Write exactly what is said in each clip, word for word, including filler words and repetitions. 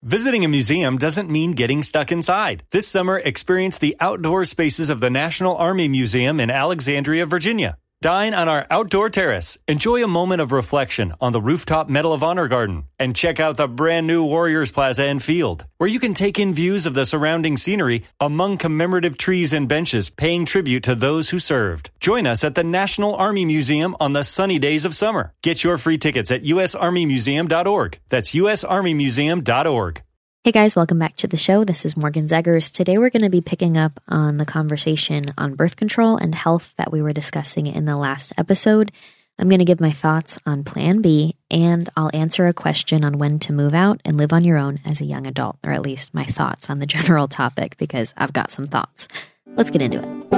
Visiting a museum doesn't mean getting stuck inside. This summer, experience the outdoor spaces of the National Army Museum in Alexandria, Virginia. Dine on our outdoor terrace, enjoy a moment of reflection on the rooftop Medal of Honor garden, and check out the brand new Warriors Plaza and Field, where you can take in views of the surrounding scenery among commemorative trees and benches paying tribute to those who served. Join us at the National Army Museum on the sunny days of summer. Get your free tickets at u s army museum dot org. That's u s army museum dot org. Hey guys, welcome back to the show. This is Morgan Zegers. Today we're going to be picking up on the conversation on birth control and health that we were discussing in the last episode. I'm going to give my thoughts on Plan B, and I'll answer a question on when to move out and live on your own as a young adult, or at least my thoughts on the general topic, because I've got some thoughts. Let's get into it.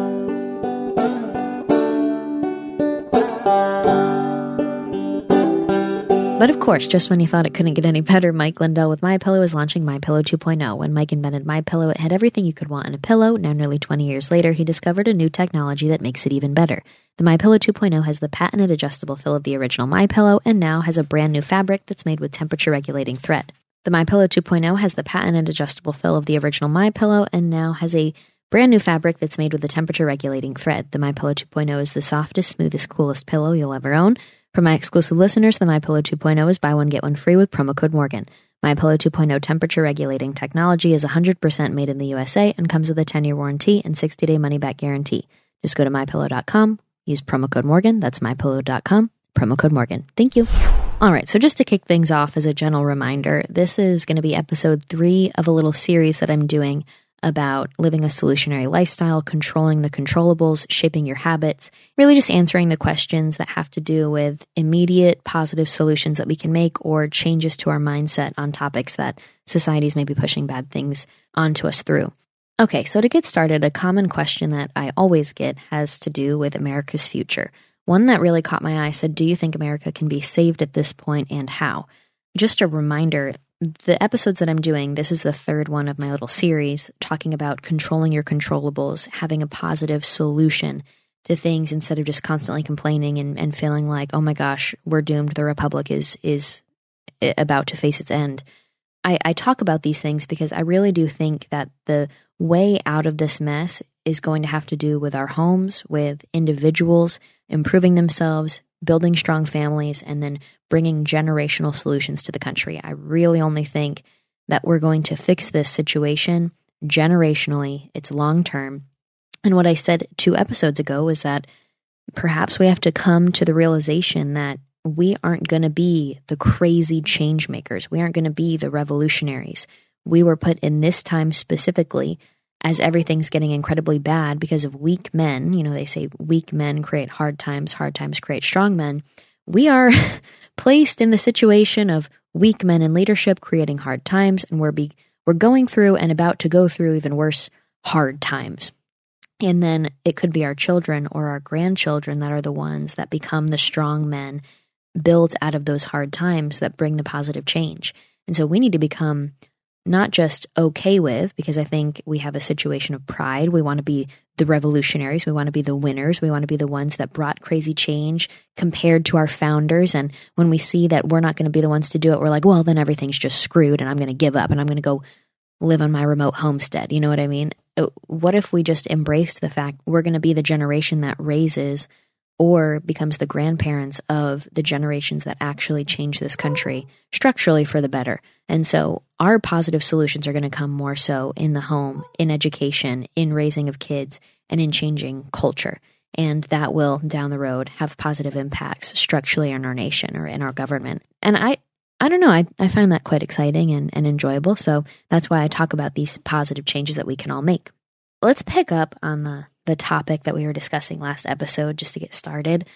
But of course, just when you thought it couldn't get any better, Mike Lindell with MyPillow is launching MyPillow two point oh. When Mike invented MyPillow, it had everything you could want in a pillow. Now, nearly twenty years later, he discovered a new technology that makes it even better. The MyPillow two point oh has the patented adjustable fill of the original MyPillow and now has a brand new fabric that's made with temperature-regulating thread. The MyPillow two point oh has the patented adjustable fill of the original MyPillow and now has a brand new fabric that's made with the temperature-regulating thread. The MyPillow two point oh is the softest, smoothest, coolest pillow you'll ever own. For my exclusive listeners, the MyPillow two point oh is buy one, get one free with promo code Morgan. MyPillow two point oh temperature-regulating technology is one hundred percent made in the U S A and comes with a ten-year warranty and sixty-day money-back guarantee. Just go to my pillow dot com, use promo code Morgan. That's my pillow dot com, promo code Morgan. Thank you. All right, so just to kick things off as a general reminder, this is going to be episode three of a little series that I'm doing about living a solutionary lifestyle, controlling the controllables, shaping your habits, really just answering the questions that have to do with immediate positive solutions that we can make or changes to our mindset on topics that society's maybe pushing bad things onto us through. Okay, so to get started, a common question that I always get has to do with America's future. One that really caught my eye said, do you think America can be saved at this point and how? Just a reminder, the episodes that I'm doing, this is the third one of my little series, talking about controlling your controllables, having a positive solution to things instead of just constantly complaining and, and feeling like, oh my gosh, we're doomed, the Republic is is about to face its end. I, I talk about these things because I really do think that the way out of this mess is going to have to do with our homes, with individuals improving themselves, building strong families, and then bringing generational solutions to the country. I really only think that we're going to fix this situation generationally. It's long term. And what I said two episodes ago is that perhaps we have to come to the realization that we aren't going to be the crazy change makers. We aren't going to be the revolutionaries. We were put in this time specifically as everything's getting incredibly bad because of weak men. You know, they say weak men create hard times, hard times create strong men. We are placed in the situation of weak men in leadership creating hard times, and we're be, we're going through and about to go through even worse hard times. And then it could be our children or our grandchildren that are the ones that become the strong men built out of those hard times that bring the positive change. And so we need to become not just okay with, because I think we have a situation of pride. We want to be the revolutionaries. We want to be the winners. We want to be the ones that brought crazy change compared to our founders. And when we see that we're not going to be the ones to do it, we're like, well, then everything's just screwed and I'm going to give up and I'm going to go live on my remote homestead. You know what I mean? What if we just embraced the fact we're going to be the generation that raises or becomes the grandparents of the generations that actually change this country structurally for the better? And so our positive solutions are going to come more so in the home, in education, in raising of kids, and in changing culture. And that will, down the road, have positive impacts structurally in our nation or in our government. And I, I don't know, I, I find that quite exciting and, and enjoyable. So that's why I talk about these positive changes that we can all make. Let's pick up on the the topic that we were discussing last episode, just to get started.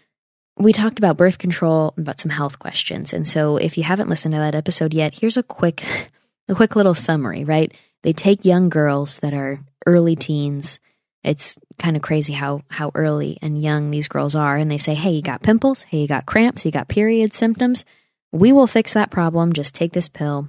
We talked about birth control, about some health questions. And so if you haven't listened to that episode yet, here's a quick, a quick little summary, right? They take young girls that are early teens. It's kind of crazy how, how early and young these girls are. And they say, hey, you got pimples? Hey, you got cramps? You got period symptoms? We will fix that problem. Just take this pill.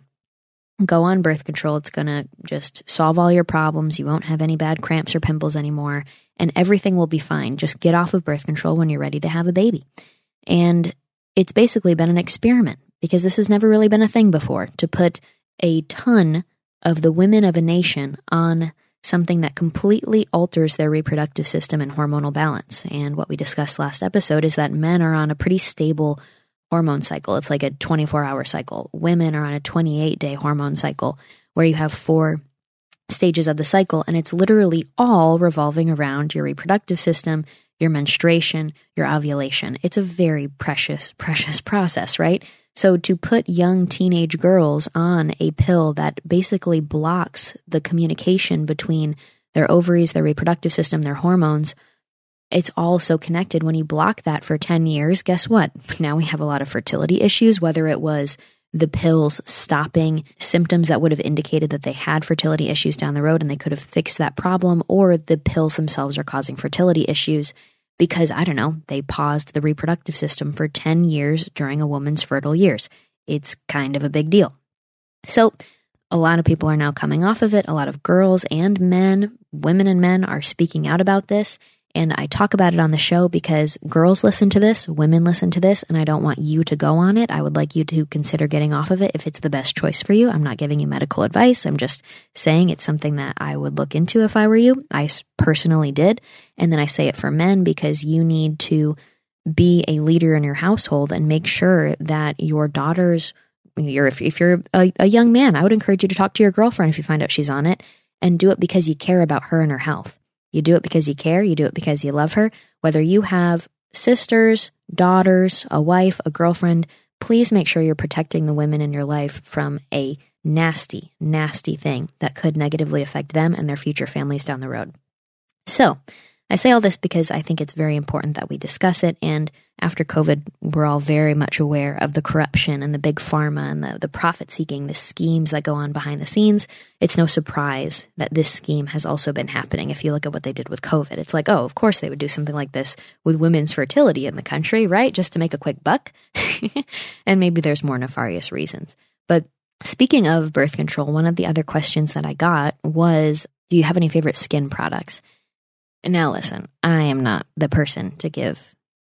Go on birth control. It's going to just solve all your problems. You won't have any bad cramps or pimples anymore, and everything will be fine. Just get off of birth control when you're ready to have a baby. And it's basically been an experiment because this has never really been a thing before, to put a ton of the women of a nation on something that completely alters their reproductive system and hormonal balance. And what we discussed last episode is that men are on a pretty stable hormone cycle. It's like a twenty-four hour cycle. Women are on a twenty-eight day hormone cycle where you have four stages of the cycle, and it's literally all revolving around your reproductive system, your menstruation, your ovulation. It's a very precious, precious process, right? So to put young teenage girls on a pill that basically blocks the communication between their ovaries, their reproductive system, their hormones, it's all so connected. When you block that for ten years, guess what? Now we have a lot of fertility issues, whether it was the pills stopping symptoms that would have indicated that they had fertility issues down the road and they could have fixed that problem, or the pills themselves are causing fertility issues because, I don't know, they paused the reproductive system for ten years during a woman's fertile years. It's kind of a big deal. So a lot of people are now coming off of it. A lot of girls and men, women and men are speaking out about this. And I talk about it on the show because girls listen to this, women listen to this, and I don't want you to go on it. I would like you to consider getting off of it if it's the best choice for you. I'm not giving you medical advice. I'm just saying it's something that I would look into if I were you. I personally did. And then I say it for men because you need to be a leader in your household and make sure that your daughters, you're, if, if you're a, a young man, I would encourage you to talk to your girlfriend if you find out she's on it, and do it because you care about her and her health. You do it because you care. You do it because you love her. Whether you have sisters, daughters, a wife, a girlfriend, please make sure you're protecting the women in your life from a nasty, nasty thing that could negatively affect them and their future families down the road. So I say all this because I think it's very important that we discuss it. And after COVID, we're all very much aware of the corruption and the big pharma and the, the profit-seeking, the schemes that go on behind the scenes. It's no surprise that this scheme has also been happening. If you look at what they did with COVID, it's like, oh, of course they would do something like this with women's fertility in the country, right? Just to make a quick buck. And maybe there's more nefarious reasons. But speaking of birth control, one of the other questions that I got was, do you have any favorite skin products? Now listen, I am not the person to give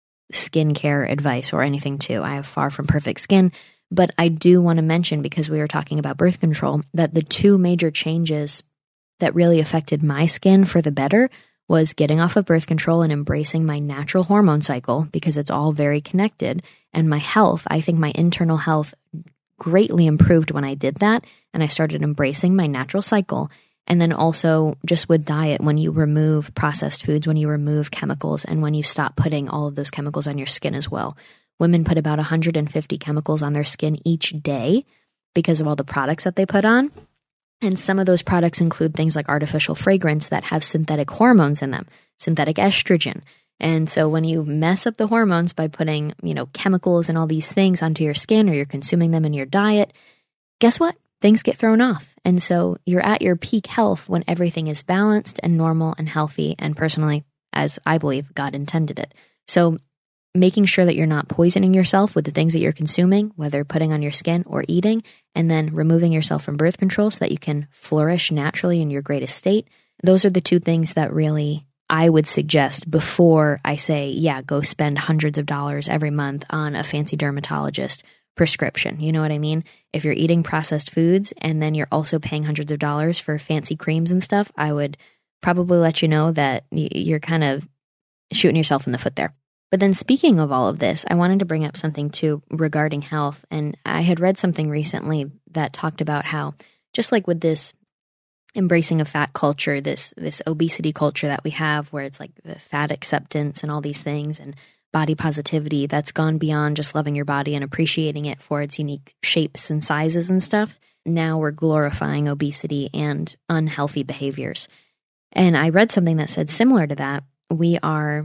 skincare advice or anything to. I have far from perfect skin, but I do want to mention, because we were talking about birth control, that the two major changes that really affected my skin for the better was getting off of birth control and embracing my natural hormone cycle, because it's all very connected. And my health, I think my internal health greatly improved when I did that, and I started embracing my natural cycle. And then also just with diet, when you remove processed foods, when you remove chemicals, and when you stop putting all of those chemicals on your skin as well. Women put about one hundred fifty chemicals on their skin each day because of all the products that they put on. And some of those products include things like artificial fragrance that have synthetic hormones in them, synthetic estrogen. And so when you mess up the hormones by putting, you know, chemicals and all these things onto your skin, or you're consuming them in your diet, guess what? Things get thrown off. And so you're at your peak health when everything is balanced and normal and healthy, and personally, as I believe God intended it. So making sure that you're not poisoning yourself with the things that you're consuming, whether putting on your skin or eating, and then removing yourself from birth control so that you can flourish naturally in your greatest state. Those are the two things that really I would suggest before I say, yeah, go spend hundreds of dollars every month on a fancy dermatologist prescription. You know what I mean? If you're eating processed foods and then you're also paying hundreds of dollars for fancy creams and stuff, I would probably let you know that you're kind of shooting yourself in the foot there. But then speaking of all of this, I wanted to bring up something too regarding health. And I had read something recently that talked about how, just like with this embracing of fat culture, this this obesity culture that we have, where it's like fat acceptance and all these things, and body positivity that's gone beyond just loving your body and appreciating it for its unique shapes and sizes and stuff. Now we're glorifying obesity and unhealthy behaviors. And I read something that said similar to that. We are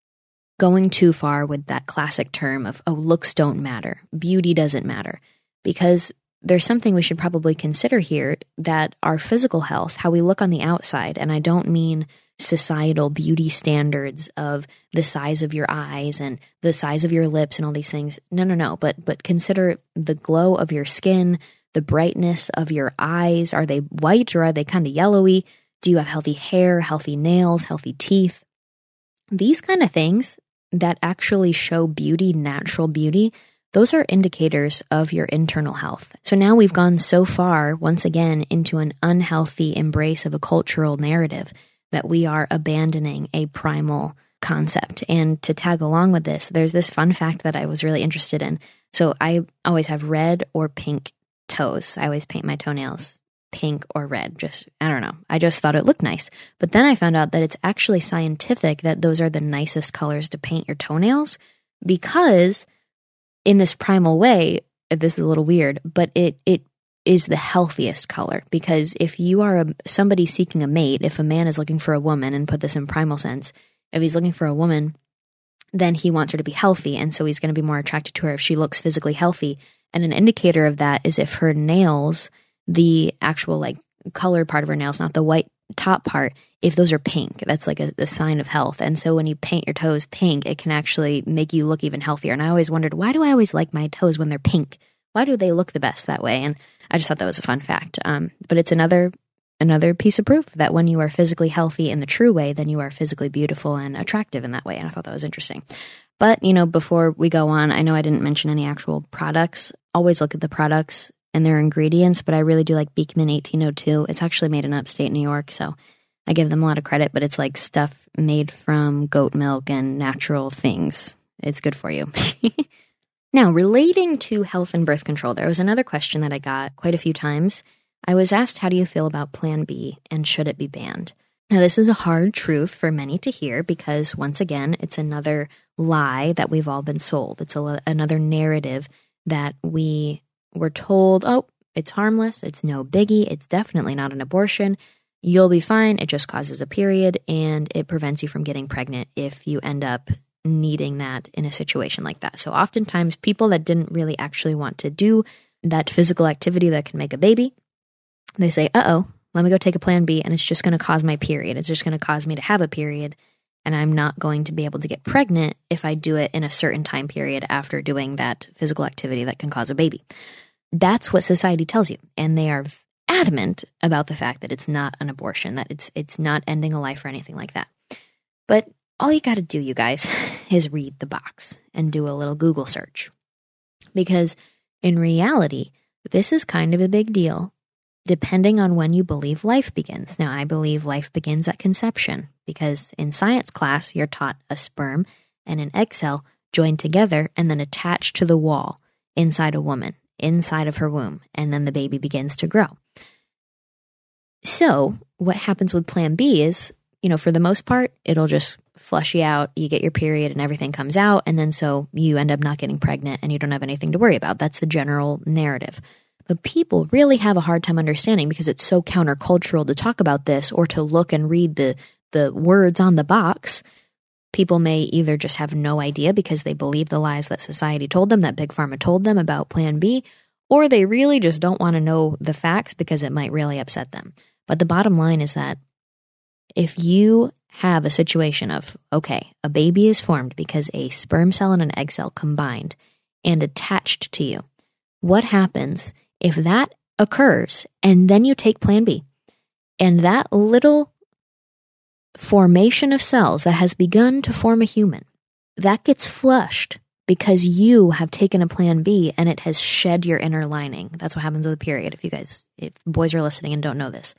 going too far with that classic term of, oh, looks don't matter. Beauty doesn't matter. Because there's something we should probably consider here, that our physical health, how we look on the outside, and I don't mean societal beauty standards of the size of your eyes and the size of your lips and all these things. No, no, no. But but consider the glow of your skin, the brightness of your eyes. Are they white or are they kind of yellowy? Do you have healthy hair, healthy nails, healthy teeth? These kind of things that actually show beauty, natural beauty, those are indicators of your internal health. So now we've gone so far, once again, into an unhealthy embrace of a cultural narrative that we are abandoning a primal concept. And to tag along with this, there's this fun fact that I was really interested in. So I always have red or pink toes. I always paint my toenails pink or red. Just, I don't know. I just thought it looked nice. But then I found out that it's actually scientific that those are the nicest colors to paint your toenails, because in this primal way, this is a little weird, but it it is the healthiest color. Because if you are a, somebody seeking a mate, if a man is looking for a woman, and put this in primal sense, if he's looking for a woman, then he wants her to be healthy. And so he's going to be more attracted to her if she looks physically healthy. And an indicator of that is if her nails, the actual like colored part of her nails, not the white top part, if those are pink, that's like a, a sign of health. And so when you paint your toes pink, it can actually make you look even healthier. And I always wondered, why do I always like my toes when they're pink? Why do they look the best that way? And I just thought that was a fun fact. Um, but it's another another piece of proof that when you are physically healthy in the true way, then you are physically beautiful and attractive in that way. And I thought that was interesting. But, you know, before we go on, I know I didn't mention any actual products. Always look at the products and their ingredients, but I really do like Beekman eighteen oh two. It's actually made in upstate New York, so I give them a lot of credit, but it's like stuff made from goat milk and natural things. It's good for you. Now, relating to health and birth control, there was another question that I got quite a few times. I was asked, how do you feel about Plan B and should it be banned? Now, this is a hard truth for many to hear because, once again, it's another lie that we've all been sold. It's a, another narrative that we were told, oh, it's harmless, it's no biggie, it's definitely not an abortion, you'll be fine, it just causes a period, and it prevents you from getting pregnant if you end up needing that in a situation like that. So oftentimes people that didn't really actually want to do that physical activity that can make a baby, they say, uh-oh, let me go take a Plan B, and it's just going to cause my period. It's just going to cause me to have a period, and I'm not going to be able to get pregnant if I do it in a certain time period after doing that physical activity that can cause a baby. That's what society tells you, and they are adamant about the fact that it's not an abortion, that it's it's not ending a life or anything like that. But all you got to do, you guys, is read the box and do a little Google search. Because in reality, this is kind of a big deal, depending on when you believe life begins. Now, I believe life begins at conception, because in science class, you're taught a sperm and an egg cell joined together and then attached to the wall inside a woman, inside of her womb, and then the baby begins to grow. So what happens with Plan B is, you know, for the most part, it'll just flush you out, you get your period and everything comes out, and then so you end up not getting pregnant and you don't have anything to worry about. That's the general narrative. But people really have a hard time understanding, because it's so countercultural to talk about this or to look and read the, the words on the box. People may either just have no idea because they believe the lies that society told them, that Big Pharma told them about Plan B, or they really just don't want to know the facts because it might really upset them. But the bottom line is that if you have a situation of, okay, a baby is formed because a sperm cell and an egg cell combined and attached to you, what happens if that occurs and then you take Plan B and that little formation of cells that has begun to form a human, that gets flushed because you have taken a Plan B and it has shed your inner lining? That's what happens with a period, if you guys, if boys are listening and don't know this.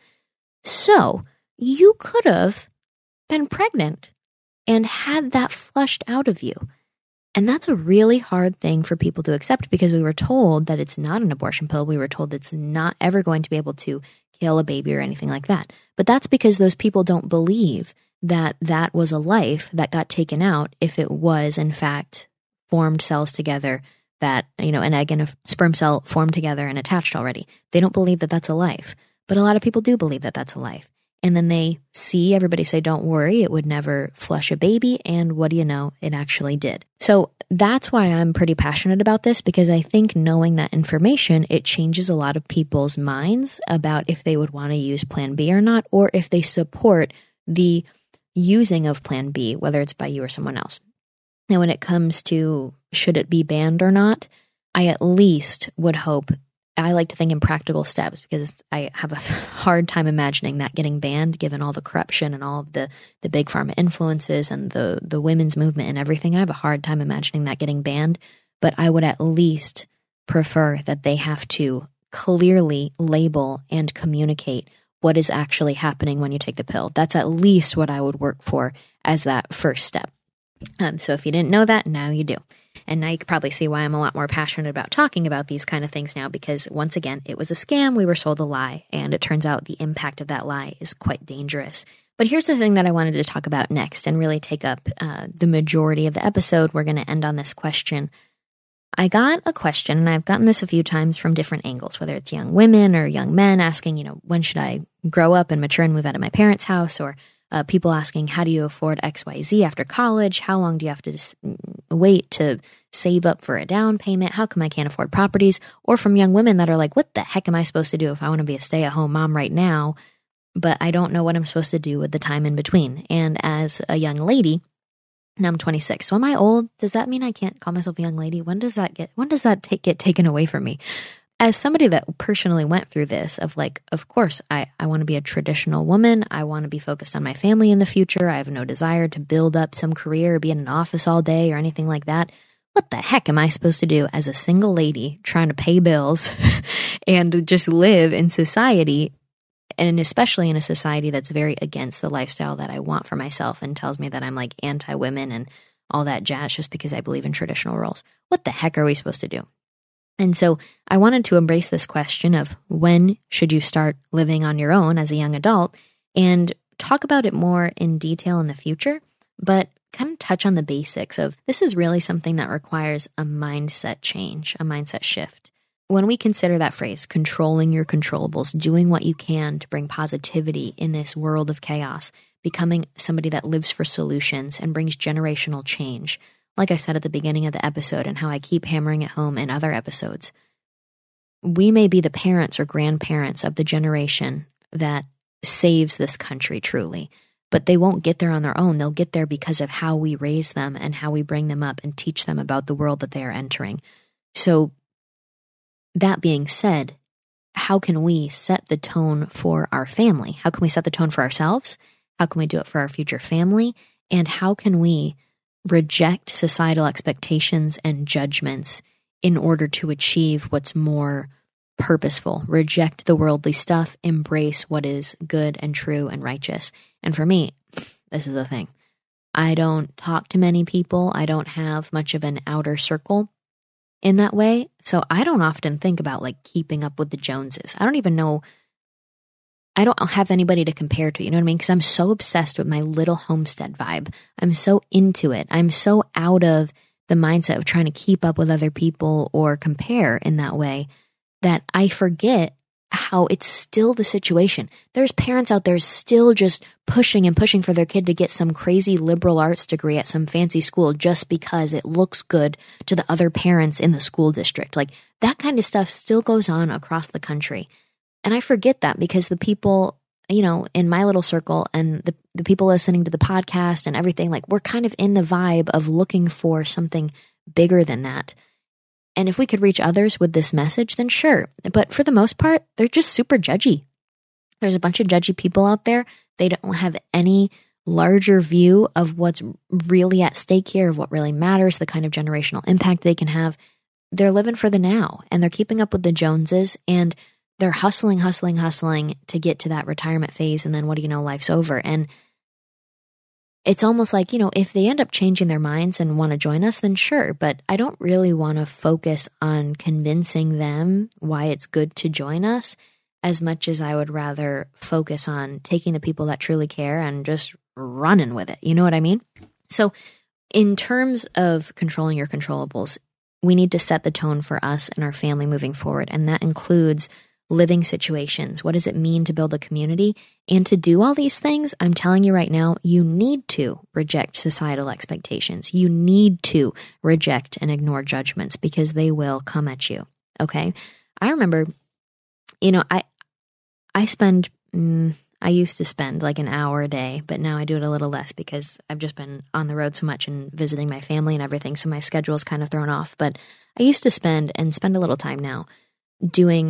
So you could have been pregnant and had that flushed out of you. And that's a really hard thing for people to accept, because we were told that it's not an abortion pill. We were told it's not ever going to be able to kill a baby or anything like that. But that's because those people don't believe that that was a life that got taken out if it was, in fact, formed cells together, that, you know, an egg and a sperm cell formed together and attached already. They don't believe that that's a life. But a lot of people do believe that that's a life. And then they see everybody say, don't worry, it would never flush a baby. And what do you know? It actually did. So that's why I'm pretty passionate about this, because I think knowing that information, it changes a lot of people's minds about if they would want to use Plan B or not, or if they support the using of Plan B, whether it's by you or someone else. Now, when it comes to should it be banned or not, I at least would hope, I like to think in practical steps, because I have a hard time imagining that getting banned, given all the corruption and all of the, the big pharma influences and the, the women's movement and everything. I have a hard time imagining that getting banned. but I would at least prefer that they have to clearly label and communicate what is actually happening when you take the pill. That's at least what I would work for as that first step. Um, so if you didn't know that, now you do. And now you can probably see why I'm a lot more passionate about talking about these kind of things now, because once again, it was a scam. We were sold a lie, and it turns out the impact of that lie is quite dangerous. But here's the thing that I wanted to talk about next and really take up uh, the majority of the episode. We're going to end on this question. I got a question, and I've gotten this a few times from different angles, whether it's young women or young men asking, you know, when should I grow up and mature and move out of my parents' house? Or uh, people asking, how do you afford X Y Z after college? How long do you have to just wait to save up for a down payment? How come I can't afford properties? Or from young women that are like, what the heck am I supposed to do if I want to be a stay-at-home mom right now, but I don't know what I'm supposed to do with the time in between? And as a young lady, now I'm twenty-six. So am I old? Does that mean I can't call myself a young lady? When does that get, when does that take, get taken away from me? As somebody that personally went through this of like, of course, I, I want to be a traditional woman. I want to be focused on my family in the future. I have no desire to build up some career, be in an office all day or anything like that. What the heck am I supposed to do as a single lady trying to pay bills and just live in society, and especially in a society that's very against the lifestyle that I want for myself and tells me that I'm like anti-women and all that jazz just because I believe in traditional roles? What the heck are we supposed to do? And so I wanted to embrace this question of when should you start living on your own as a young adult, and talk about it more in detail in the future, but kind of touch on the basics of this is really something that requires a mindset change, a mindset shift. When we consider that phrase, controlling your controllables, doing what you can to bring positivity in this world of chaos, becoming somebody that lives for solutions and brings generational change, like I said at the beginning of the episode and how I keep hammering it home in other episodes, we may be the parents or grandparents of the generation that saves this country truly, but they won't get there on their own. They'll get there because of how we raise them and how we bring them up and teach them about the world that they are entering. So that being said, how can we set the tone for our family? How can we set the tone for ourselves? How can we do it for our future family? And how can we reject societal expectations and judgments in order to achieve what's more purposeful? Reject the worldly stuff, embrace what is good and true and righteous. And for me, this is the thing. I don't talk to many people. I don't have much of an outer circle in that way. So I don't often think about like keeping up with the Joneses. I don't even know. I don't have anybody to compare to, you know what I mean? Because I'm so obsessed with my little homestead vibe. I'm so into it. I'm so out of the mindset of trying to keep up with other people or compare in that way that I forget how it's still the situation. There's parents out there still just pushing and pushing for their kid to get some crazy liberal arts degree at some fancy school just because it looks good to the other parents in the school district. Like that kind of stuff still goes on across the country. And I forget that because the people, you know, in my little circle and the, the people listening to the podcast and everything, like we're kind of in the vibe of looking for something bigger than that. And if we could reach others with this message, then sure. But for the most part, they're just super judgy. There's a bunch of judgy people out there. They don't have any larger view of what's really at stake here, of what really matters, the kind of generational impact they can have. They're living for the now, and they're keeping up with the Joneses, and they're hustling, hustling, hustling to get to that retirement phase. And then what do you know? Life's over. And it's almost like, you know, if they end up changing their minds and want to join us, then sure. But I don't really want to focus on convincing them why it's good to join us as much as I would rather focus on taking the people that truly care and just running with it. You know what I mean? So in terms of controlling your controllables, we need to set the tone for us and our family moving forward. And that includes living situations. What does it mean to build a community? And to do all these things, I'm telling you right now, you need to reject societal expectations. You need to reject and ignore judgments because they will come at you. Okay? I remember, you know, I I spend, mm, I used to spend like an hour a day, but now I do it a little less because I've just been on the road so much and visiting my family and everything, so my schedule's kind of thrown off. But I used to spend and spend a little time now doing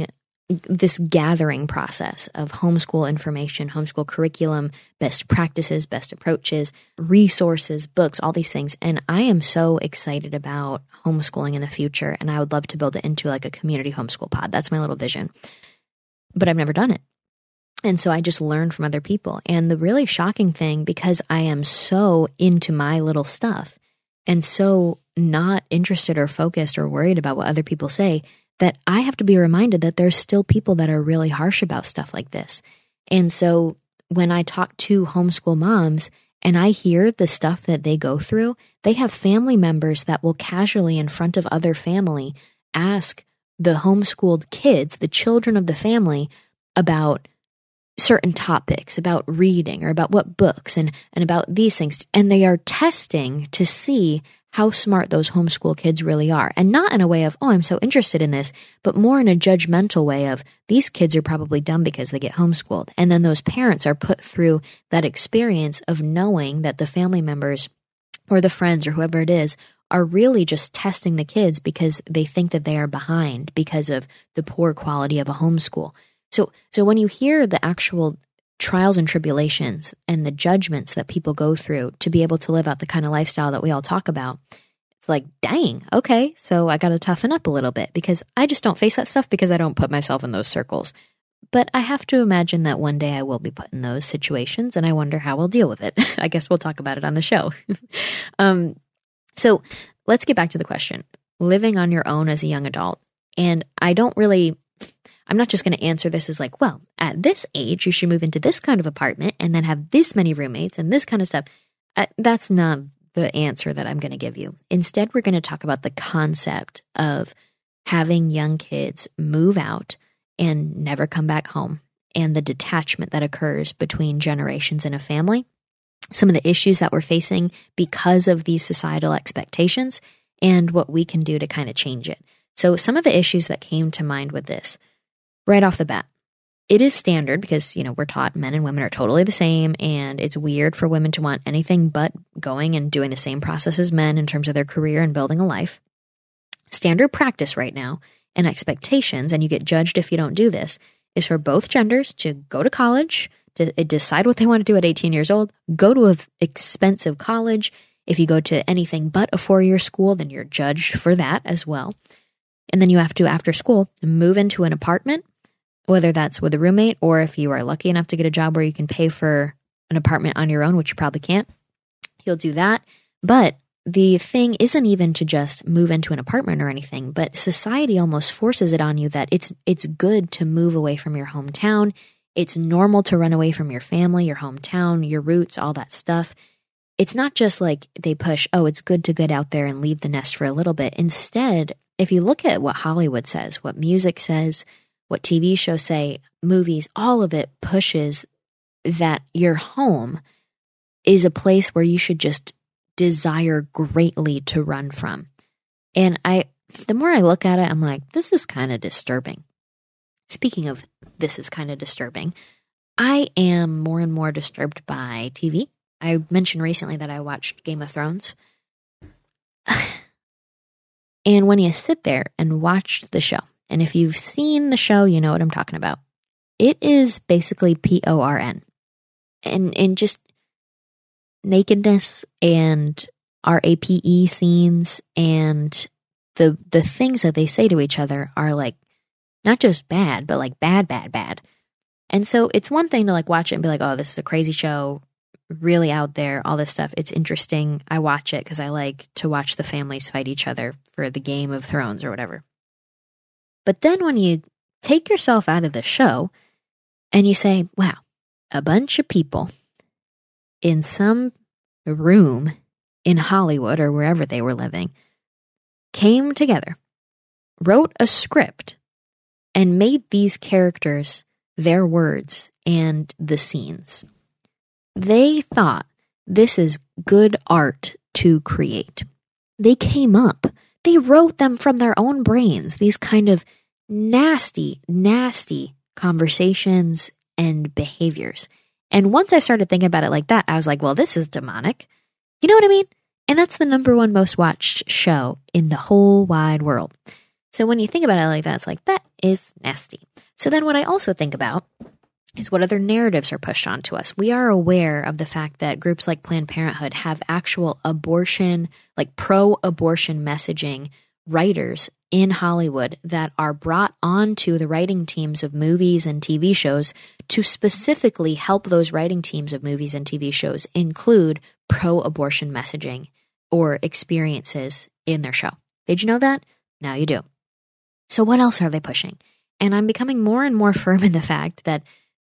this gathering process of homeschool information, homeschool curriculum, best practices, best approaches, resources, books, all these things. And I am so excited about homeschooling in the future. And I would love to build it into like a community homeschool pod. That's my little vision. But I've never done it. And so I just learned from other people. And the really shocking thing, because I am so into my little stuff and so not interested or focused or worried about what other people say, that I have to be reminded that there's still people that are really harsh about stuff like this. And so when I talk to homeschool moms and I hear the stuff that they go through, they have family members that will casually in front of other family ask the homeschooled kids, the children of the family, about certain topics, about reading or about what books and, and about these things. And they are testing to see how smart those homeschool kids really are. And not in a way of, oh, I'm so interested in this, but more in a judgmental way of, these kids are probably dumb because they get homeschooled. And then those parents are put through that experience of knowing that the family members or the friends or whoever it is are really just testing the kids because they think that they are behind because of the poor quality of a homeschool. So, so when you hear the actual trials and tribulations and the judgments that people go through to be able to live out the kind of lifestyle that we all talk about, it's like, dang, okay, so I got to toughen up a little bit because I just don't face that stuff because I don't put myself in those circles. But I have to imagine that one day I will be put in those situations and I wonder how I'll deal with it. I guess we'll talk about it on the show. um, so let's get back to the question, living on your own as a young adult. And I don't really... I'm not just going to answer this as like, well, at this age, you should move into this kind of apartment and then have this many roommates and this kind of stuff. Uh, that's not the answer that I'm going to give you. Instead, we're going to talk about the concept of having young kids move out and never come back home and the detachment that occurs between generations in a family, some of the issues that we're facing because of these societal expectations, and what we can do to kind of change it. So some of the issues that came to mind with this, right off the bat, it is standard because, you know, we're taught men and women are totally the same, and it's weird for women to want anything but going and doing the same process as men in terms of their career and building a life. Standard practice right now and expectations, and you get judged if you don't do this, is for both genders to go to college, to decide what they want to do at eighteen years old, go to an expensive college. If you go to anything but a four-year school, then you're judged for that as well. And then you have to, after school, move into an apartment, whether that's with a roommate or if you are lucky enough to get a job where you can pay for an apartment on your own, which you probably can't, you'll do that. But the thing isn't even to just move into an apartment or anything, but society almost forces it on you that it's it's good to move away from your hometown. It's normal to run away from your family, your hometown, your roots, all that stuff. It's not just like they push, oh, it's good to get out there and leave the nest for a little bit. Instead, if you look at what Hollywood says, what music says, what T V shows say, movies, all of it pushes that your home is a place where you should just desire greatly to run from. And I, the more I look at it, I'm like, this is kind of disturbing. Speaking of this is kind of disturbing, I am more and more disturbed by T V. I mentioned recently that I watched Game of Thrones. And when you sit there and watch the show, and if you've seen the show, you know what I'm talking about. It is basically P O R N. And, and just nakedness and R A P E scenes and the the things that they say to each other are like, not just bad, but like bad, bad, bad. And so it's one thing to like watch it and be like, oh, this is a crazy show, really out there, all this stuff. It's interesting. I watch it because I like to watch the families fight each other for the Game of Thrones or whatever. But then when you take yourself out of the show and you say, wow, a bunch of people in some room in Hollywood or wherever they were living came together, wrote a script, and made these characters their words and the scenes. They thought this is good art to create. They came up. They wrote them from their own brains, these kind of nasty, nasty conversations and behaviors. And once I started thinking about it like that, I was like, well, this is demonic. You know what I mean? And that's the number one most watched show in the whole wide world. So when you think about it like that, it's like, that is nasty. So then what I also think about is what other narratives are pushed onto us. We are aware of the fact that groups like Planned Parenthood have actual abortion, like pro-abortion messaging writers in Hollywood that are brought onto the writing teams of movies and T V shows to specifically help those writing teams of movies and T V shows include pro-abortion messaging or experiences in their show. Did you know that? Now you do. So what else are they pushing? And I'm becoming more and more firm in the fact that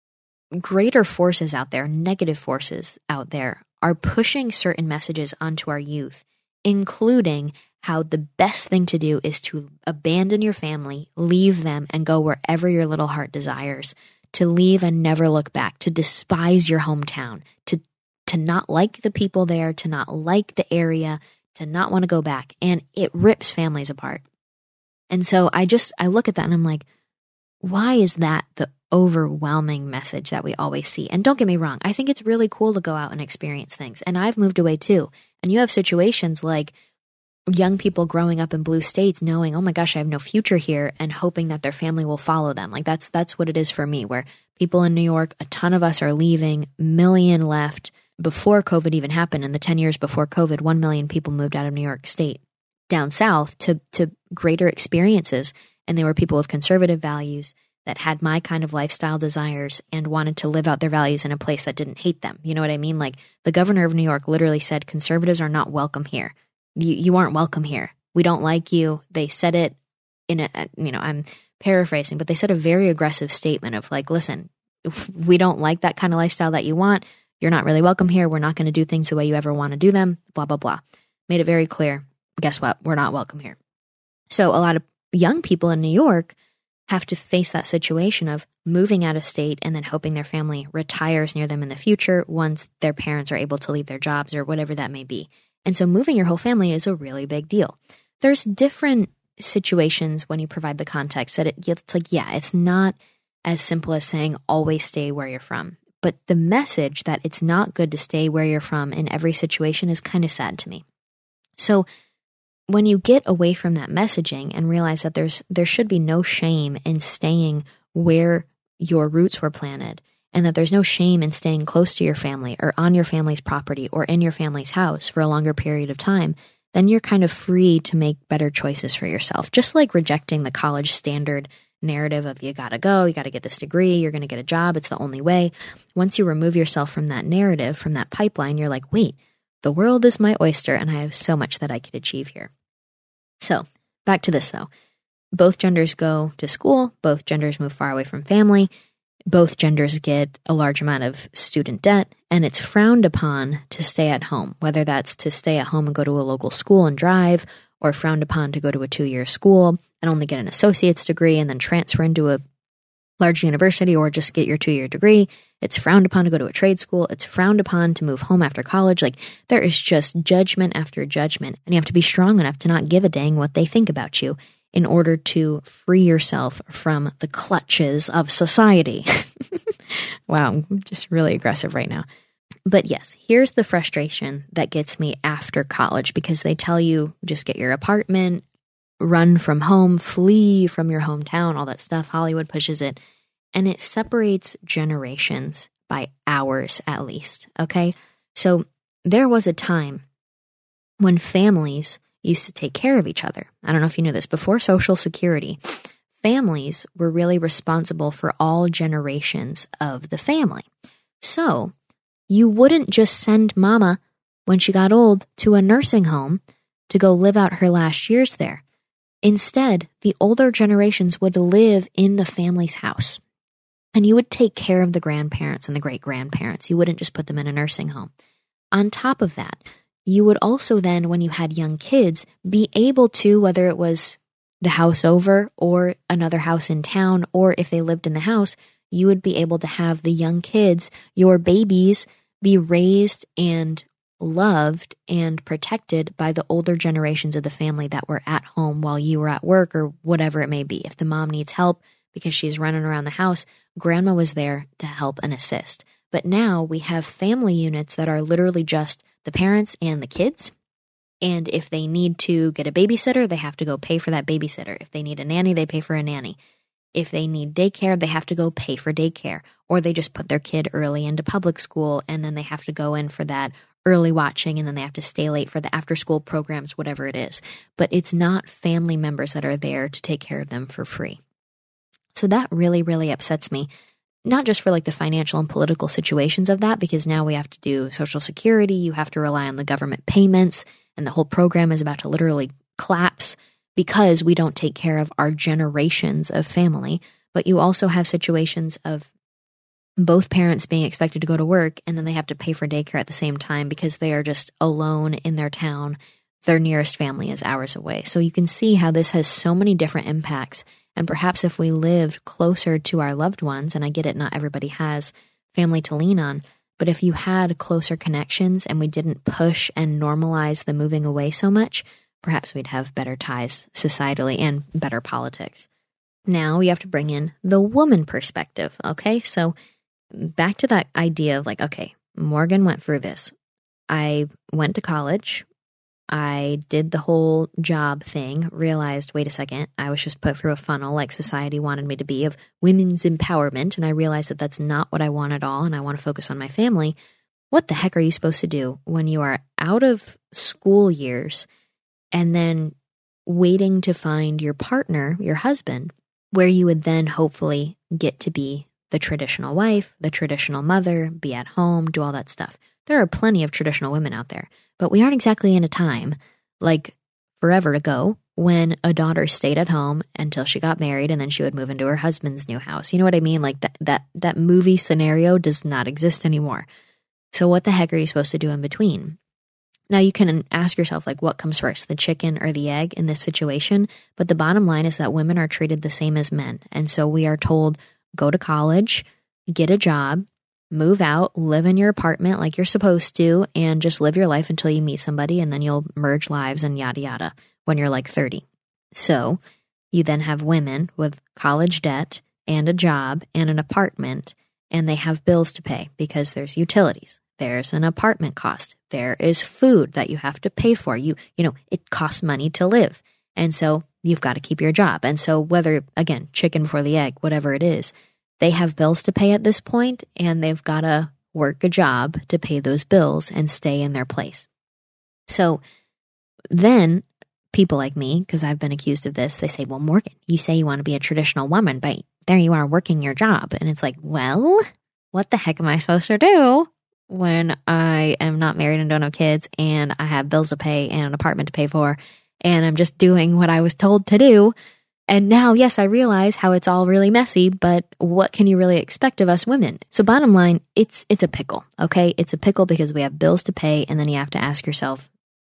greater forces out there, negative forces out there, are pushing certain messages onto our youth, including how the best thing to do is to abandon your family, leave them, and go wherever your little heart desires, to leave and never look back, to despise your hometown, to, to not like the people there, to not like the area, to not want to go back. And it rips families apart. And so I just, I look at that and I'm like, why is that the overwhelming message that we always see? And don't get me wrong, I think it's really cool to go out and experience things. And I've moved away too. And you have situations like young people growing up in blue states knowing, oh my gosh, I have no future here, and hoping that their family will follow them. Like that's that's what it is for me, where people in New York, a ton of us are leaving, million left before COVID even happened. In the ten years before COVID, one million people moved out of New York State down south to, to greater experiences. And they were people with conservative values that had my kind of lifestyle desires and wanted to live out their values in a place that didn't hate them. You know what I mean? Like the governor of New York literally said, conservatives are not welcome here. You, you aren't welcome here. We don't like you. They said it in a, you know, I'm paraphrasing, but they said a very aggressive statement of like, listen, we don't like that kind of lifestyle that you want. You're not really welcome here. We're not going to do things the way you ever want to do them, blah, blah, blah. Made it very clear. Guess what? We're not welcome here. So a lot of young people in New York have to face that situation of moving out of state and then hoping their family retires near them in the future once their parents are able to leave their jobs or whatever that may be. And so moving your whole family is a really big deal. There's different situations when you provide the context that it, it's like, yeah, it's not as simple as saying always stay where you're from. But the message that it's not good to stay where you're from in every situation is kind of sad to me. So when you get away from that messaging and realize that there's there should be no shame in staying where your roots were planted, and that there's no shame in staying close to your family or on your family's property or in your family's house for a longer period of time, then you're kind of free to make better choices for yourself. Just like rejecting the college standard narrative of you gotta go, you gotta get this degree, you're gonna get a job, it's the only way. Once you remove yourself from that narrative, from that pipeline, you're like, wait, the world is my oyster and I have so much that I could achieve here. So back to this though. Both genders go to school, both genders move far away from family, both genders get a large amount of student debt, and it's frowned upon to stay at home, whether that's to stay at home and go to a local school and drive, or frowned upon to go to a two-year school and only get an associate's degree and then transfer into a large university or just get your two-year degree. It's frowned upon to go to a trade school. It's frowned upon to move home after college. Like, there is just judgment after judgment, and you have to be strong enough to not give a dang what they think about you in order to free yourself from the clutches of society. Wow, I'm just really aggressive right now. But yes, here's the frustration that gets me after college, because they tell you just get your apartment, run from home, flee from your hometown, all that stuff. Hollywood pushes it. And it separates generations by hours at least, okay? So there was a time when families used to take care of each other. I don't know if you knew this. Before Social Security, families were really responsible for all generations of the family. So you wouldn't just send mama, when she got old, to a nursing home to go live out her last years there. Instead, the older generations would live in the family's house. And you would take care of the grandparents and the great-grandparents. You wouldn't just put them in a nursing home. On top of that, you would also then, when you had young kids, be able to, whether it was the house over or another house in town, or if they lived in the house, you would be able to have the young kids, your babies, be raised and loved and protected by the older generations of the family that were at home while you were at work or whatever it may be. If the mom needs help because she's running around the house, grandma was there to help and assist. But now we have family units that are literally just the parents and the kids. And if they need to get a babysitter, they have to go pay for that babysitter. If they need a nanny, they pay for a nanny. If they need daycare, they have to go pay for daycare, or they just put their kid early into public school and then they have to go in for that early watching and then they have to stay late for the after school programs, whatever it is. But it's not family members that are there to take care of them for free. So that really, really upsets me. Not just for like the financial and political situations of that, because now we have to do Social Security, you have to rely on the government payments, and the whole program is about to literally collapse because we don't take care of our generations of family. But you also have situations of both parents being expected to go to work and then they have to pay for daycare at the same time because they are just alone in their town. Their nearest family is hours away. So you can see how this has so many different impacts. And perhaps if we lived closer to our loved ones, and I get it, not everybody has family to lean on, but if you had closer connections and we didn't push and normalize the moving away so much, perhaps we'd have better ties societally and better politics. Now we have to bring in the woman perspective, okay? So back to that idea of like, okay, Morgan went through this. I went to college. I did the whole job thing, realized, wait a second, I was just put through a funnel like society wanted me to be of women's empowerment, and I realized that that's not what I want at all, and I want to focus on my family. What the heck are you supposed to do when you are out of school years and then waiting to find your partner, your husband, where you would then hopefully get to be the traditional wife, the traditional mother, be at home, do all that stuff? There are plenty of traditional women out there, but we aren't exactly in a time like forever ago when a daughter stayed at home until she got married and then she would move into her husband's new house. You know what I mean? Like that that that movie scenario does not exist anymore. So what the heck are you supposed to do in between? Now you can ask yourself, like, what comes first, the chicken or the egg in this situation? But the bottom line is that women are treated the same as men. And so we are told, go to college, get a job, move out, live in your apartment like you're supposed to, and just live your life until you meet somebody, and then you'll merge lives and yada yada when you're like thirty. So you then have women with college debt and a job and an apartment, and they have bills to pay because there's utilities. There's an apartment cost. There is food that you have to pay for. You, you know, it costs money to live. And so you've got to keep your job. And so whether, again, chicken before the egg, whatever it is, they have bills to pay at this point, and they've got to work a job to pay those bills and stay in their place. So then people like me, because I've been accused of this, they say, well, Morgan, you say you want to be a traditional woman, but there you are working your job. And it's like, well, what the heck am I supposed to do when I am not married and don't have kids and I have bills to pay and an apartment to pay for, and I'm just doing what I was told to do? And now, yes, I realize how it's all really messy, but what can you really expect of us women? So bottom line, it's it's a pickle, okay? It's a pickle because we have bills to pay, and then you have to ask yourself,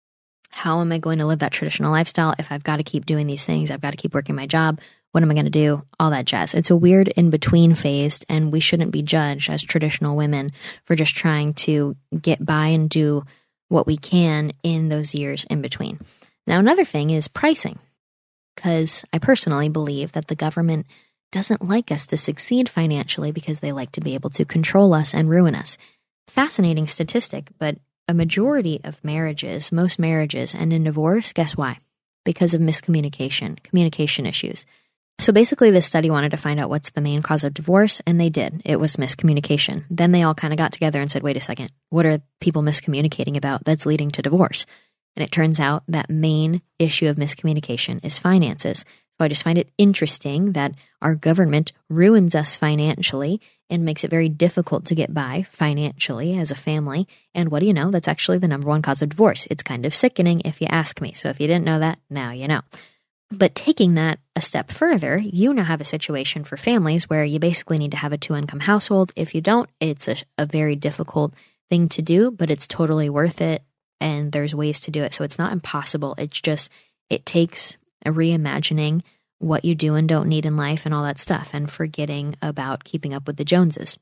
how am I going to live that traditional lifestyle if I've got to keep doing these things? I've got to keep working my job. What am I going to do? All that jazz. It's a weird in-between phase, and we shouldn't be judged as traditional women for just trying to get by and do what we can in those years in between. Now, another thing is pricing, because I personally believe that the government doesn't like us to succeed financially because they like to be able to control us and ruin us. Fascinating statistic, but a majority of marriages, most marriages, end in divorce. Guess why? Because of miscommunication, communication issues. So basically, this study wanted to find out what's the main cause of divorce, and they did. It was miscommunication. Then they all kind of got together and said, wait a second, what are people miscommunicating about that's leading to divorce? And it turns out that main issue of miscommunication is finances. So I just find it interesting that our government ruins us financially and makes it very difficult to get by financially as a family. And what do you know? That's actually the number one cause of divorce. It's kind of sickening if you ask me. So if you didn't know that, now you know. But taking that a step further, you now have a situation for families where you basically need to have a two-income household. If you don't, it's a, a very difficult thing to do, but it's totally worth it. And there's ways to do it. So it's not impossible. It's just, it takes a reimagining what you do and don't need in life and all that stuff, and forgetting about keeping up with the Joneses.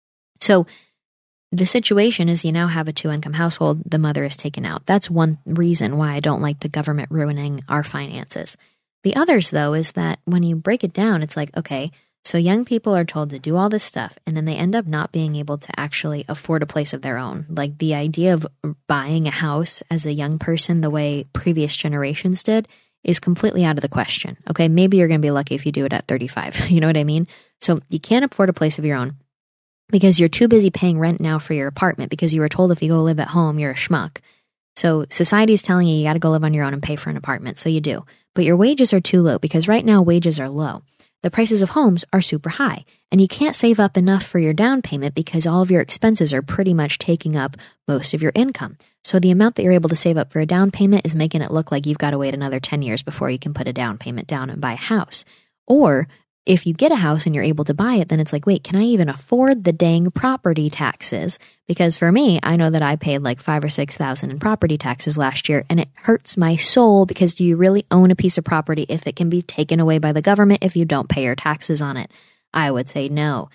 So the situation is you now have a two-income household. The mother is taken out. That's one reason why I don't like the government ruining our finances. The others, though, is that when you break it down, it's like, okay, so young people are told to do all this stuff, and then they end up not being able to actually afford a place of their own. Like the idea of buying a house as a young person the way previous generations did is completely out of the question. Okay, maybe you're going to be lucky if you do it at thirty-five. You know what I mean? So you can't afford a place of your own because you're too busy paying rent now for your apartment because you were told if you go live at home, you're a schmuck. So society is telling you you got to go live on your own and pay for an apartment. So you do. But your wages are too low because right now wages are low. The prices of homes are super high, and you can't save up enough for your down payment because all of your expenses are pretty much taking up most of your income. So the amount that you're able to save up for a down payment is making it look like you've got to wait another ten years before you can put a down payment down and buy a house. Or if you get a house and you're able to buy it, then it's like, wait, can I even afford the dang property taxes? Because for me, I know that I paid like five or six thousand in property taxes last year, and it hurts my soul because do you really own a piece of property if it can be taken away by the government if you don't pay your taxes on it? I would say no.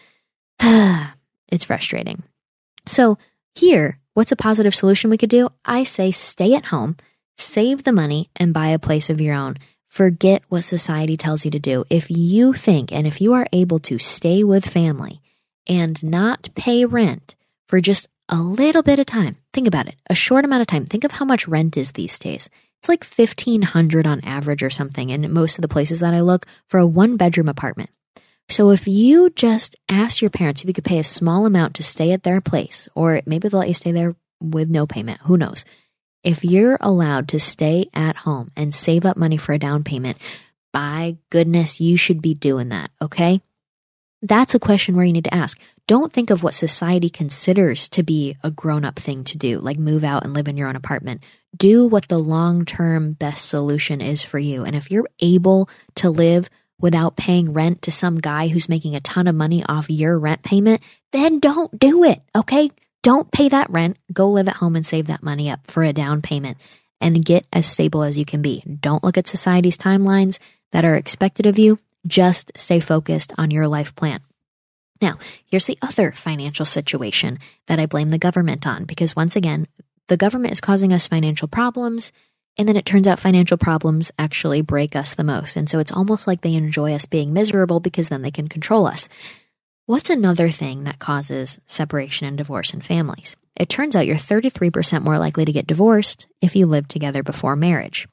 It's frustrating. So here, what's a positive solution we could do? I say stay at home, save the money, and buy a place of your own. Forget what society tells you to do. If you think and if you are able to stay with family and not pay rent for just a little bit of time, think about it, a short amount of time. Think of how much rent is these days. It's like fifteen hundred dollars on average or something in most of the places that I look for a one-bedroom apartment. So if you just ask your parents if you could pay a small amount to stay at their place, or maybe they'll let you stay there with no payment, who knows? If you're allowed to stay at home and save up money for a down payment, by goodness, you should be doing that, okay? That's a question where you need to ask. Don't think of what society considers to be a grown-up thing to do, like move out and live in your own apartment. Do what the long-term best solution is for you. And if you're able to live without paying rent to some guy who's making a ton of money off your rent payment, then don't do it, okay? Don't pay that rent. Go live at home and save that money up for a down payment and get as stable as you can be. Don't look at society's timelines that are expected of you. Just stay focused on your life plan. Now, here's the other financial situation that I blame the government on, because once again, the government is causing us financial problems, and then it turns out financial problems actually break us the most. And so it's almost like they enjoy us being miserable because then they can control us. What's another thing that causes separation and divorce in families? It turns out you're thirty-three percent more likely to get divorced if you live together before marriage.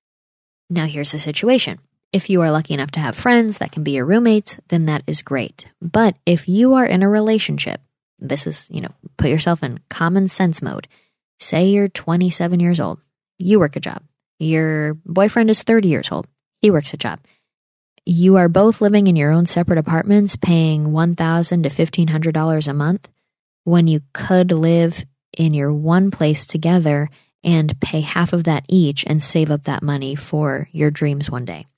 Now here's the situation. If you are lucky enough to have friends that can be your roommates, then that is great. But if you are in a relationship, this is, you know, put yourself in common sense mode. Say you're twenty-seven years old. You work a job. Your boyfriend is thirty years old. He works a job. You are both living in your own separate apartments, paying one thousand dollars to fifteen hundred dollars a month, when you could live in your one place together and pay half of that each and save up that money for your dreams one day.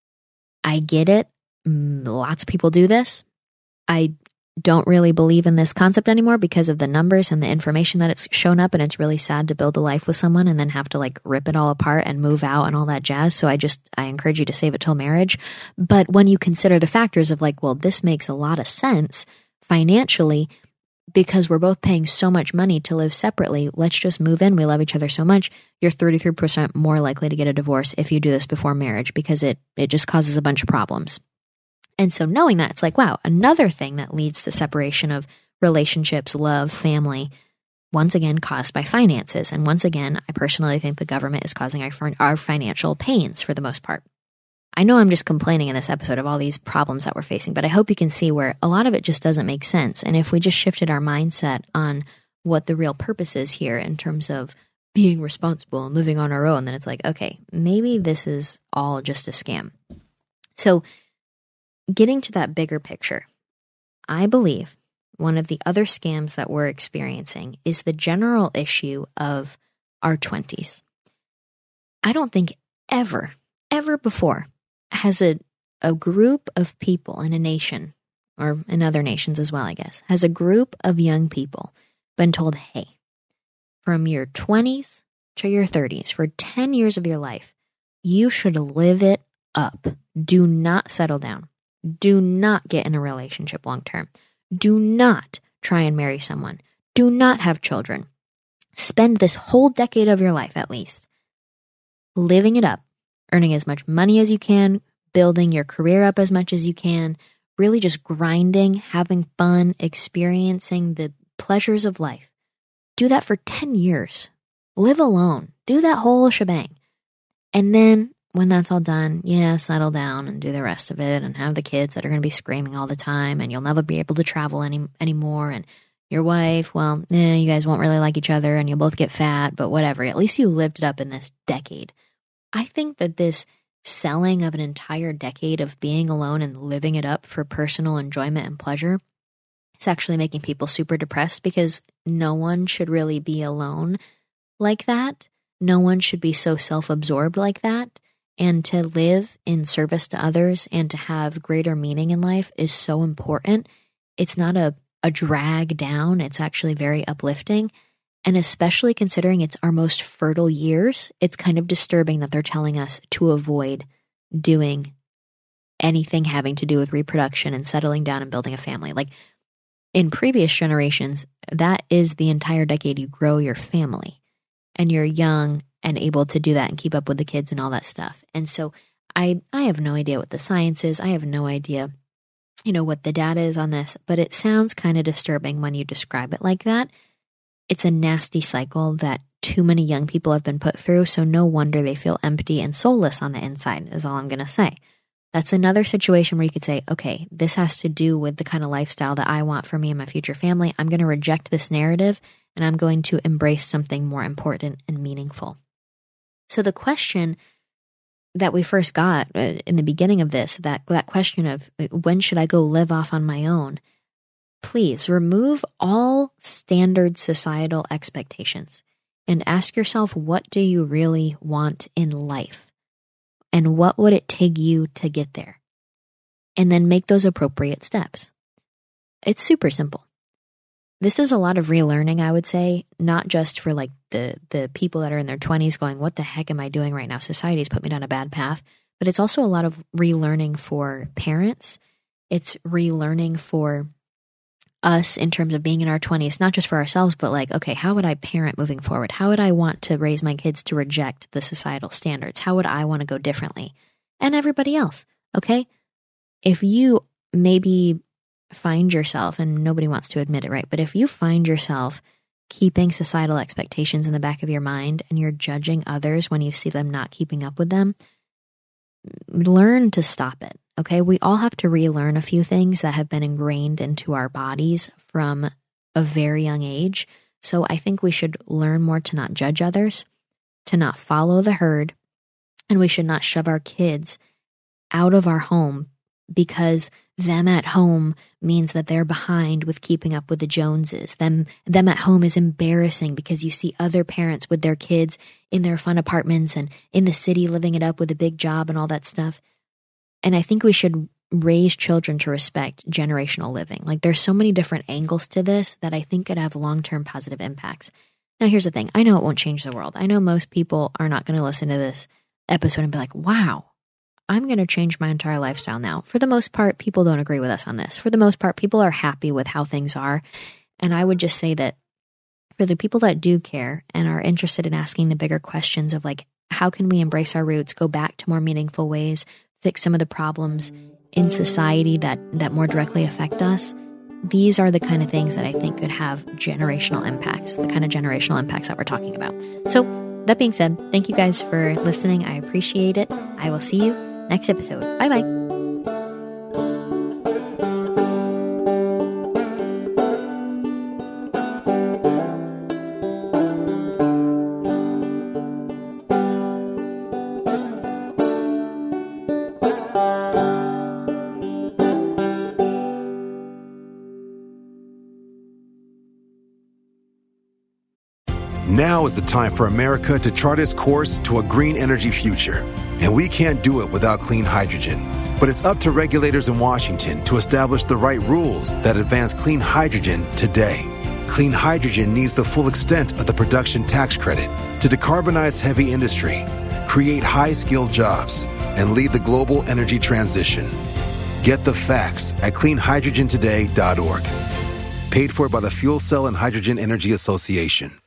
I get it. Lots of people do this. I don't really believe in this concept anymore because of the numbers and the information that it's shown up, and it's really sad to build a life with someone and then have to like rip it all apart and move out and all that jazz. So I just, I encourage you to save it till marriage. But when you consider the factors of like, well, this makes a lot of sense financially because we're both paying so much money to live separately. Let's just move in. We love each other so much. You're thirty-three percent more likely to get a divorce if you do this before marriage because it, it just causes a bunch of problems. And so knowing that, it's like, wow, another thing that leads to separation of relationships, love, family, once again, caused by finances. And once again, I personally think the government is causing our, our financial pains for the most part. I know I'm just complaining in this episode of all these problems that we're facing, but I hope you can see where a lot of it just doesn't make sense. And if we just shifted our mindset on what the real purpose is here in terms of being responsible and living on our own, then it's like, okay, maybe this is all just a scam. So getting to that bigger picture, I believe one of the other scams that we're experiencing is the general issue of our twenties. I don't think ever, ever before has a, a group of people in a nation, or in other nations as well, I guess, has a group of young people been told, hey, from your twenties to your thirties, for ten years of your life, you should live it up. Do not settle down. Do not get in a relationship long term. Do not try and marry someone. Do not have children. Spend this whole decade of your life, at least, living it up, earning as much money as you can, building your career up as much as you can, really just grinding, having fun, experiencing the pleasures of life. Do that for ten years. Live alone. Do that whole shebang. And then when that's all done, yeah, settle down and do the rest of it and have the kids that are going to be screaming all the time and you'll never be able to travel any anymore. And your wife, well, eh, you guys won't really like each other and you'll both get fat, but whatever. At least you lived it up in this decade. I think that this selling of an entire decade of being alone and living it up for personal enjoyment and pleasure is actually making people super depressed because no one should really be alone like that. No one should be so self-absorbed like that. And to live in service to others and to have greater meaning in life is so important. It's not a, a drag down. It's actually very uplifting. And especially considering it's our most fertile years, it's kind of disturbing that they're telling us to avoid doing anything having to do with reproduction and settling down and building a family. Like in previous generations, that is the entire decade you grow your family and you're young and able to do that and keep up with the kids and all that stuff. And so I I have no idea what the science is. I have no idea, you know, what the data is on this, but it sounds kind of disturbing when you describe it like that. It's a nasty cycle that too many young people have been put through, so no wonder they feel empty and soulless on the inside, is all I'm going to say. That's another situation where you could say, okay, this has to do with the kind of lifestyle that I want for me and my future family. I'm going to reject this narrative, and I'm going to embrace something more important and meaningful. So the question that we first got in the beginning of this, that, that question of when should I go live off on my own? Please remove all standard societal expectations and ask yourself, what do you really want in life? And what would it take you to get there? And then make those appropriate steps. It's super simple. This is a lot of relearning, I would say, not just for like the, the people that are in their twenties going, what the heck am I doing right now? Society's put me down a bad path. But it's also a lot of relearning for parents. It's relearning for us in terms of being in our twenties, not just for ourselves, but like, okay, how would I parent moving forward? How would I want to raise my kids to reject the societal standards? How would I want to go differently? And everybody else, okay? If you maybe find yourself, and nobody wants to admit it, right? But if you find yourself keeping societal expectations in the back of your mind and you're judging others when you see them not keeping up with them, learn to stop it. Okay, we all have to relearn a few things that have been ingrained into our bodies from a very young age. So I think we should learn more to not judge others, to not follow the herd, and we should not shove our kids out of our home because them at home means that they're behind with keeping up with the Joneses. Them, them at home is embarrassing because you see other parents with their kids in their fun apartments and in the city living it up with a big job and all that stuff. And I think we should raise children to respect generational living. Like there's so many different angles to this that I think could have long-term positive impacts. Now, here's the thing. I know it won't change the world. I know most people are not going to listen to this episode and be like, wow, I'm going to change my entire lifestyle now. For the most part, people don't agree with us on this. For the most part, people are happy with how things are. And I would just say that for the people that do care and are interested in asking the bigger questions of like, how can we embrace our roots, go back to more meaningful ways, fix some of the problems in society that, that more directly affect us, these are the kind of things that I think could have generational impacts, the kind of generational impacts that we're talking about. So that being said, thank you guys for listening. I appreciate it. I will see you next episode. Bye-bye. Now is the time for America to chart its course to a green energy future. And we can't do it without clean hydrogen. But it's up to regulators in Washington to establish the right rules that advance clean hydrogen today. Clean hydrogen needs the full extent of the production tax credit to decarbonize heavy industry, create high-skilled jobs, and lead the global energy transition. Get the facts at clean hydrogen today dot org. Paid for by the Fuel Cell and Hydrogen Energy Association.